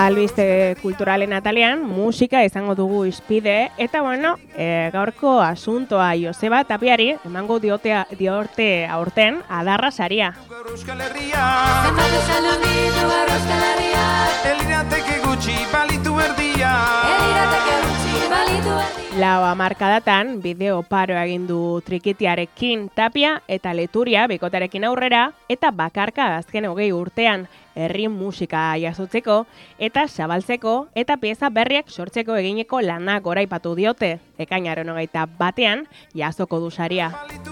Albiste kulturalen atalean musika izango dugu izpide eta gaurko asuntoa Joseba Tapiari emango diote aurten adarra saria. Lau hamarkadatan bideo paro egin du Trikitiarekin Tapia eta Leturia bikotarekin aurrera eta bakarka azken 20 urtean herri musika jasotzeko eta zabaltzeko eta pieza berriak sortzeko egineko lana goraipatu diote. Ekainaren 21 jasoko du saria.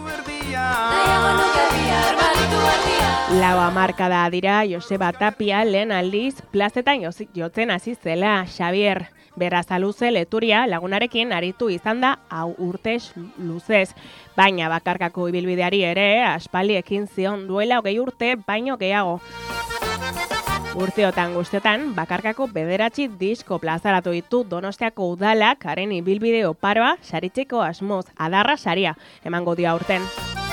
Lau hamarkada dira Joseba Tapia lehen aldiz plazetan jotzen hasi zela Xavier. Berazaluze Leturia lagunarekin aritu izan da urtez luzez, baina bakarkako ibilbideari ere aspaldi ekin zion duela 20 urte baino gehiago. Urteotan guztietan bakarkako 9 disko plazaratu ditu Donostiako udalak haren ibilbide oparoa saritzeko asmoz adarra saria emango dio aurten.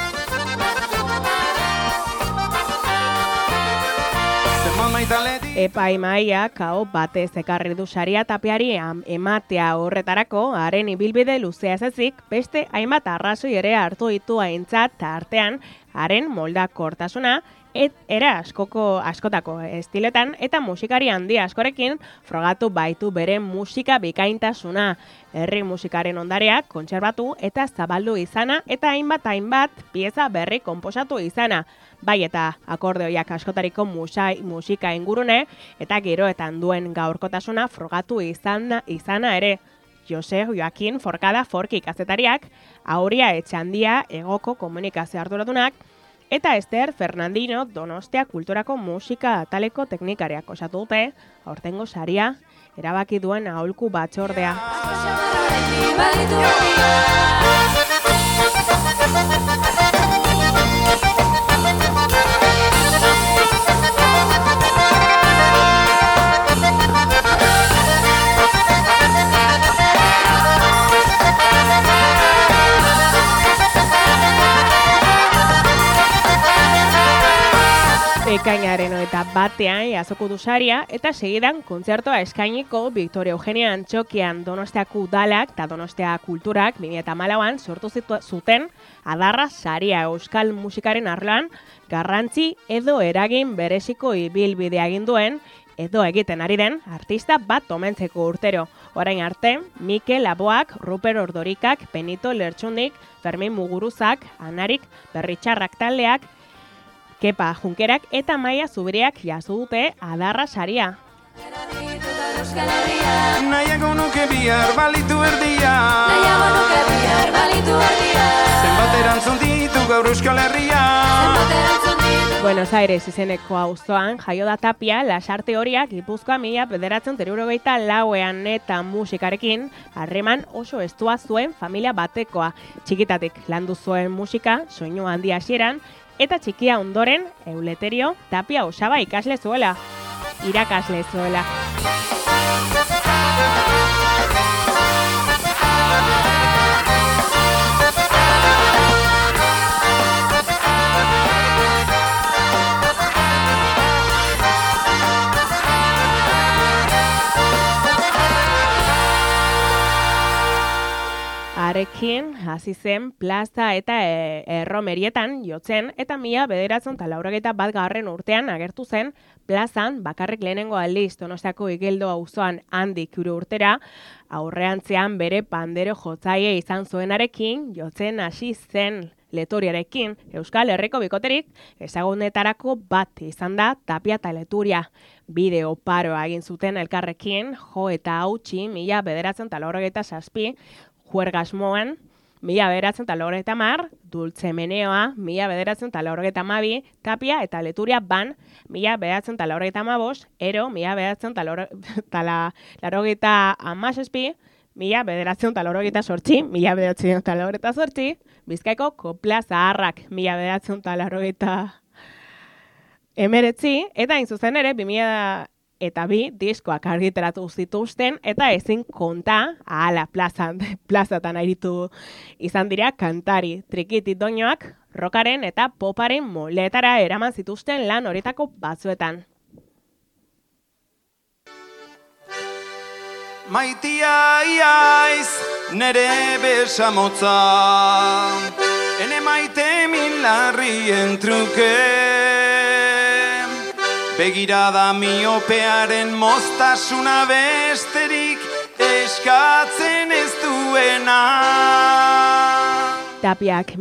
Epaimaiak hau batez ekarri du saria Tapiari ematea horretarako haren ibilbide luzea ezik beste hainbat arrazoi ere hartu ditu aintzat tartean haren moldakortasuna era askotako estiletan eta musikari handi askorekin frogatu baitu bere musika bikaintasuna, herri musikaren ondareak kontserbatu eta zabaldu izana eta hainbat pieza berri konposatu izana. Bai eta akordeoiak askotariko musika ingurune eta geroetan duen gaurkotasuna frogatu izana ere. Jose Joaquin Forkada Forki kazetariak, Auria Etxandia Egoko komunikazio arduradunak, eta Ester Fernandino Donostia Kulturako musika ataleko teknikariak osatu dute, aurtengo saria erabaki duen aholku batzordea. Ekainaren 21 jasoko du saria eta segidan kontzertoa eskainiko Victoria Eugenia Antxokian Donostiako udalak eta Donostia Kulturak 2014an sortu zuten adarra saria euskal musikaren arloan garrantzi edo eragin bereziko ibilbidea egin duen edo egiten ari den artista bat omentzeko urtero. Orain arte, Mikel Laboak, Ruper Ordorikak, Benito Lertxundik, Fermin Muguruzak, Anarik, Berritxarrak taldeak, Kepa Junkerak eta Maia Zubiriak jaso dute adarra saria. Nahiago nuke bihar balitu erdia. Zenbat erantzun ditu gaur Euskal Herria. Buenos Aires izeneko auzoan jaio da Tapia Lasarte Horiak Gipuzkoa 1994ean eta musikarekin harreman oso estua zuen familia batekoa. Txikitatik landu zuen musika, soinu handi hasieran, eta txikia ondoren, Euleterio Tapia Osaba irakasle zuela. Arekin hasi zen plaza eta erromerietan jotzen eta 1981 urtean agertu zen plazan bakarrik lehenengo aldiz Donostiako Igeldo auzoan handik 3 urtera aurreantzean bere pandero jotzaile izan zuenarekin jotzen hasi zen Letoriarekin Euskal Herriko bikoterik ezagunetarako bat izan da Tapia eta Leturia. Bideo paroa egin zuten elkarrekin jo eta hautsi 1987 Juergasmoan, 1990, Dulce Meneoa, 1992, Tapia eta Leturia ban, 1995, Ero, 1997, 1998, Bizkaiko Kopla Zaharrak, 1999, eta inzuzen ere, 2002 diskoak argitaratu zituzten eta ezin konta ahala plazatan aritu izan dira kantari, Trikiti doinoak, rockaren eta poparen moldeetara eraman zituzten lan horietako batzuetan. Maitia iaiz nere besamotza, ene maite min larrien truke, begirada miopearen moztasuna besterik eskatzen ez duena. Tapiak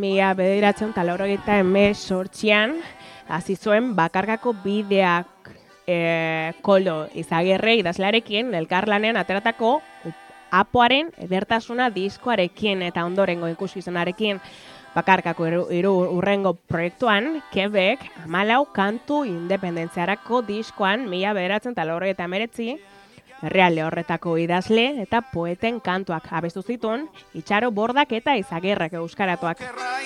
1998an hasi zuen bakarkako bideak Koldo Izagirre idazlearekin elkarlanean ateratako Apoaren edertasuna diskoarekin eta ondorengo ikuskizunarekin. Bakarkako hiru urrengo proiektuan, Quebec 14 kantu independentziarako diskoan 1989 herrialde horretako idazle eta poeten kantuak abestu zituen, Itxaro Bordak eta Izagirrek euskaratuak.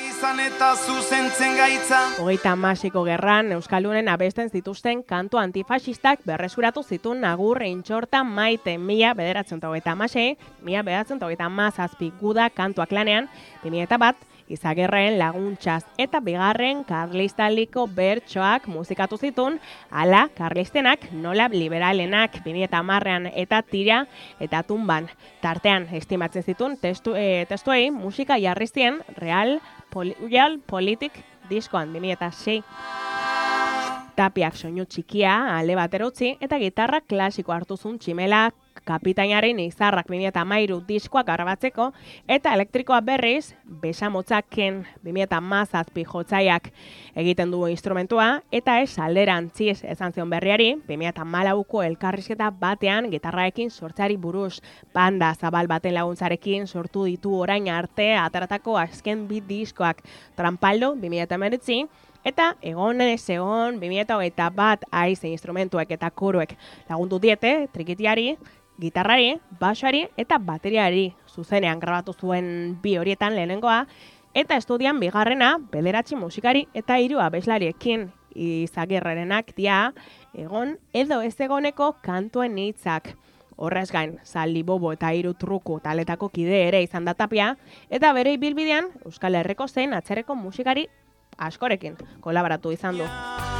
36ko gerran Euskaldunen abesten zituzten kantu antifasistak berreskuratu zituen Agur Intxorta Maite 1936, 1937 Guda kantuak lanean, 2001 Izagirren laguntzaz eta bigarren karlistaliko bertsoak musikatu zituen, ala karlistenak nola liberalenak 2010an eta Tira eta Tumban. Tartean estimatzen zituen testuei musika jarri zien Real Politik diskoan 2006. Tapiak soinu txikia alde batera utzi eta gitarra klasiko hartu zuen Tximela Kapitainaren Izarrak 2013 diskoak grabatzeko eta elektrikoa berriz Besamotzaken 2017 jotzaiak egiten du instrumentua eta ez alderantziz esan zion berriari 2014ko elkarrizketa batean gitarraekin sortzeari buruz banda zabal baten laguntzarekin sortu ditu orain arte ateratako azken bi diskoak Trampaldo 2019 eta Egonen ez egon 2021 aize instrumentuek eta koruek lagundu diete trikitiari, gitarrari, basoari eta bateriari zuzenean grabatu zuen bi horietan lehenengoa eta estudian bigarrena bederatzi musikari eta 3 abeslariekin Izagirrerenak dia egon edo ez egoneko kantuen hitzak. Horrez gain, Zaldi Bobo eta 3 truku taletako kide ere izan da Tapia eta bere ibilbidean Euskal Herriko zein atzerreko musikari askorekin kolaboratu izan du.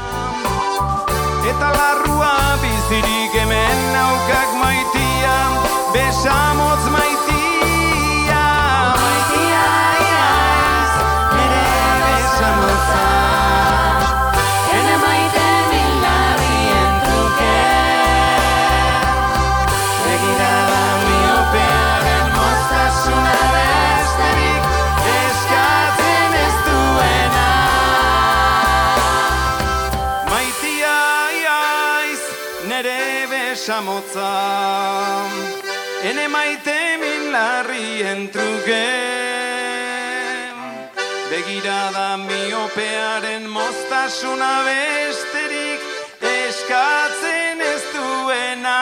Eta larrua bizirik hemen naukak maitia, besamotz maitia. Maitia iaiz, nere besamotza, ene maite milarrien truke, begirada miopearen moztasuna besterik eskatzen ez duena. Maitia nere besamotza, ene maite min larrien truke, begirada miopearen moztasuna besterik eskatzen ez duena.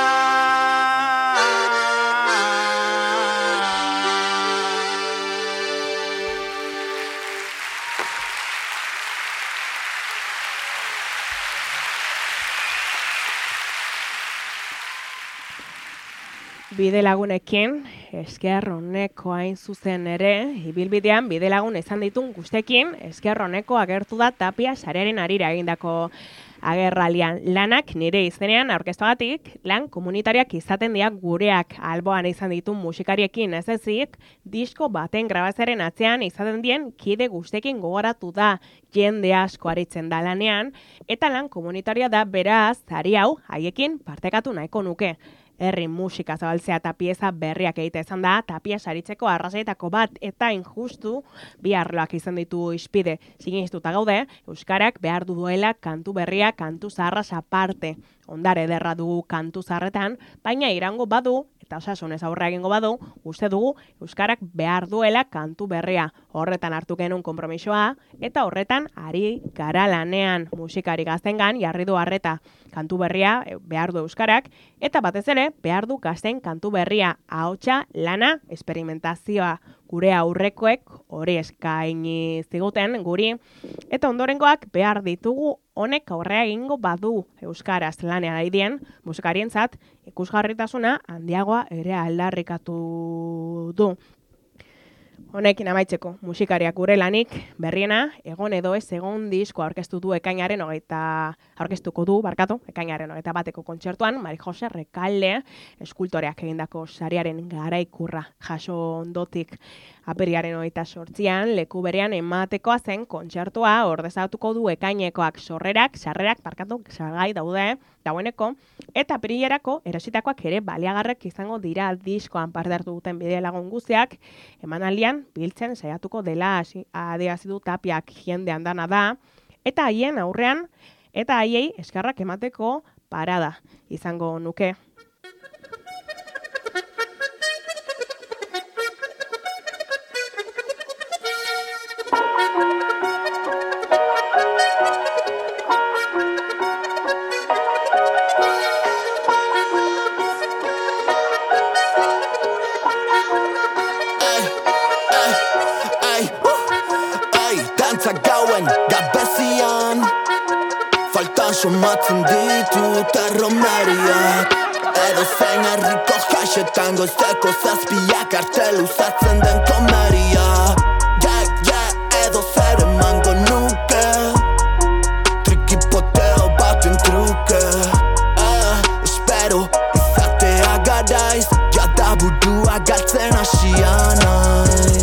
Bidelagunekin, esker honeko hain zuzen ere, ibilbidean bidelagun izan ditun guztekin, esker honeko agertu da Tapia sarearen harira egindako agerraldian. Lanak nire izenean aurkeztuagatik, lan komunitariak izaten dira gureak alboan izan ditun musikariekin ez ezik, disko baten grabazaren atzean izaten dien kide guztekin gogoratu da jende asko aritzen da lanean, eta lan komunitaria da beraz, zari hau, haiekin partekatu nahiko nuke. Herri musika zabaltzea eta pieza berriak egite izan da, Tapia saritzeko arrazoietako bat eta injustu bi arloak izan ditu ispide. Sinistuta gaude, Euskarak behar duela kantu berria, kantu zaharraz aparte. Ondare ederra dugu kantu zaharretan, baina irango badu, eta osasunez aurre egingo badu, uste dugu Euskarak behar duela kantu berria. Horretan hartu genuen konpromisoa, eta horretan ari gara lanean musikari gaztengan jarri du harreta. Kantu berria behar du Euskarak, eta batez ere behar du gazten kantu berria, ahotsa, lana, esperimentazioa. Gure aurrekoek hori eskaini ziguten guri, eta ondorengoak behar ditugu honek aurrea egingo badu euskaraz lanean ari dien musikarientzat ikusgarritasuna handiagoa ere aldarrikatu du. Honekin amaitzeko, musikariak gure lanik berriena, egon edo ez egon disko aurkeztuko du ekainaren 21 kontzertuan, Mari Jose Rekalde, eskultoreak egindako sariaren garaikurra jaso ondotik apirilaren 28an, leku berean ematekoa zen kontzertua ordezatuko du ekainekoak sarrerak salgai daude, dagoeneko, eta apirilerako erositakoak ere baliagarrek izango dira diskoan parte hartu duten bidelagun guztiak, emanaldian biltzen saiatuko dela adierazi du Tapiak jende andana da, eta haien aurrean, eta haiei eskerrak emateko parada izango nuke. Gabezian faltan somatzen ditut erromeriak edo zein herriko jaixetan goizeko 7 arte luzatzen den komeria edo zer emango nuke trikipoteo baten truke espero izatea garaiz jada burua galtzen hasia naiz.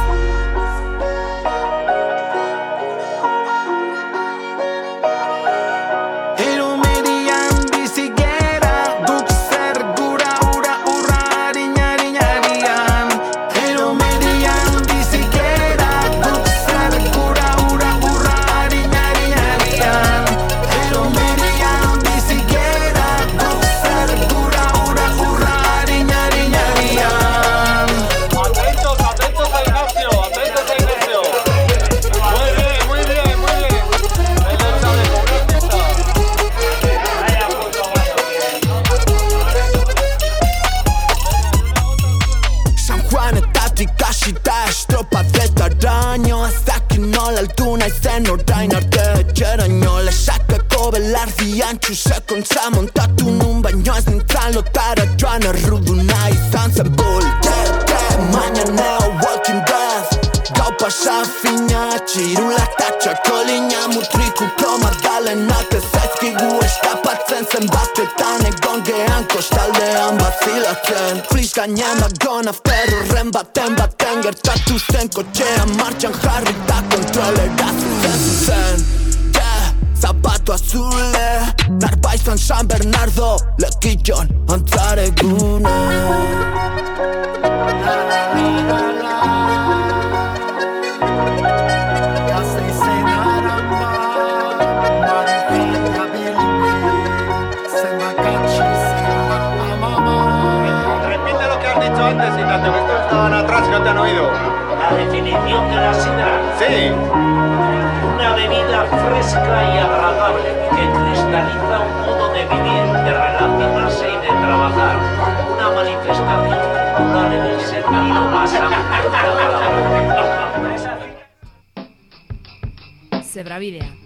Orain arte etxeraino lesakako belardian txusekontza montatu nun baino ez nintzen lotara joan erruduna izan zen Mañaneo Walking Dead gau pasa fina txirula eta txakolina mutrikuko magdalenak ez zaizkigu eskapatzen zenbatetan egon gehan kostaldean bazilatzen Flis gainean dagon after horren baten gertatu zen kotxean martxan jarri eta kontrolera zuzen Zapato azule Narbaizan San Bernardo Lekillon antzaregune Repite lo que has dicho antes, Ignacio, que estos estaban atrás y no te han oído. La definición de la sidra. Sí. Una bebida fresca y agradable que cristaliza un modo de vivir, de relacionarse y de trabajar. Una manifestación cultural en el sentido más amplio de la palabra. Zebrabidea.